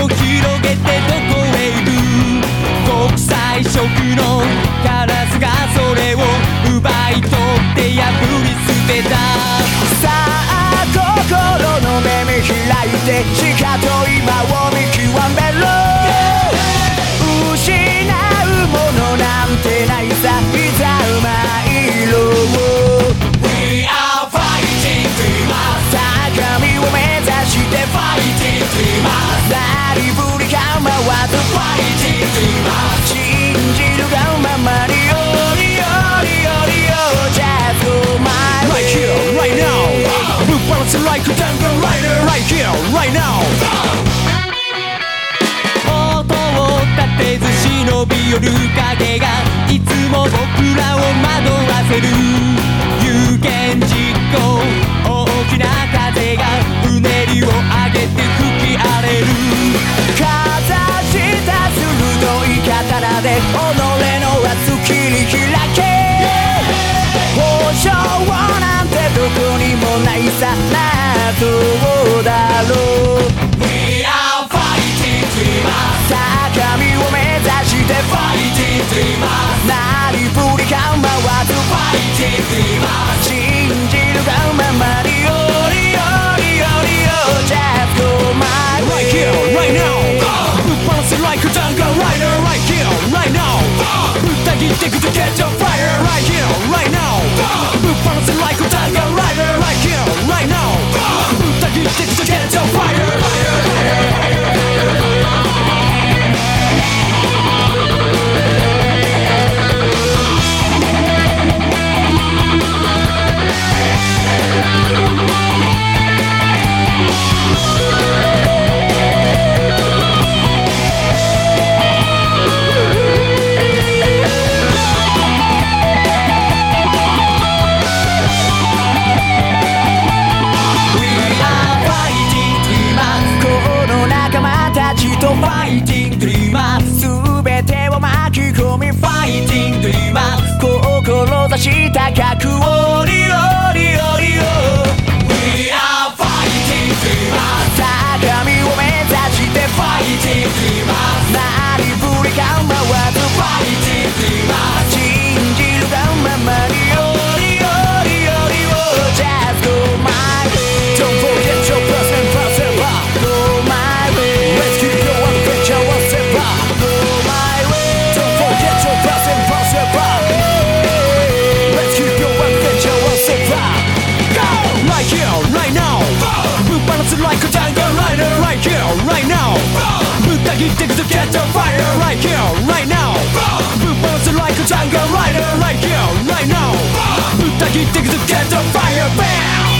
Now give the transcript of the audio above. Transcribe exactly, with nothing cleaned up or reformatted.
を広げてどこへ行く。国際色のカラスがそれを奪い取って破り捨てた。 さあ心の目見開いてしかと今を見極めろ。失うものなんてないさ、いざ参ろう。 We are fighting dreamers。 高みを目指して Fighting dreamers。 何ぶり構わず Fighting dreamers。 信じるがままによりよりよりよ Just go my way Right here, right now。 We're bouncing like a jungle rider Right here, right now。 音を立てず忍び寄る影がいつも僕らを惑わせる。有言実行、大きな風がうねりを上げて吹き荒れる。 かざした鋭い刀で己の熱切り開け。保証なんてどこにもないさ、なあどうだろう。 We are fighting dreamers。 高みを目指して Fighting dreamers。 何ぶり構わず Fighting dreamers。 信じるがままによりよりよりよ Just go my way Right here, right now。 We're bouncing like a jungle rider Right here, right now。 ぶった切ってくと catch a fire Right here, right now。 We're bouncing like a jungle rider Right here, right now。 ぶった切ってくと catch a fire。Fighting dreamers。 全てを巻き込み Fighting dreamers。 志高くおりおりおりお We are fighting dreamers。 高みを目指して Fighting dreamers。 何ぶり構わず Fighting dreamers。 信じるがままによりよりよりを Just go my way Don't forget your plus and plus and plus。 Go my way Let's keep your adventure one step up。 Go my way Don't forget your plus and plus and plus。 Let's keep your adventure one step up。 Go! Right here, right now。 We're bouncing like a jungle rider Right here, right now。 ぶった切ってくと catch a fire Right here, right now。 We're bouncing like a jungle rider Right here, right now。 ぶった切ってくと catch a fire Bam!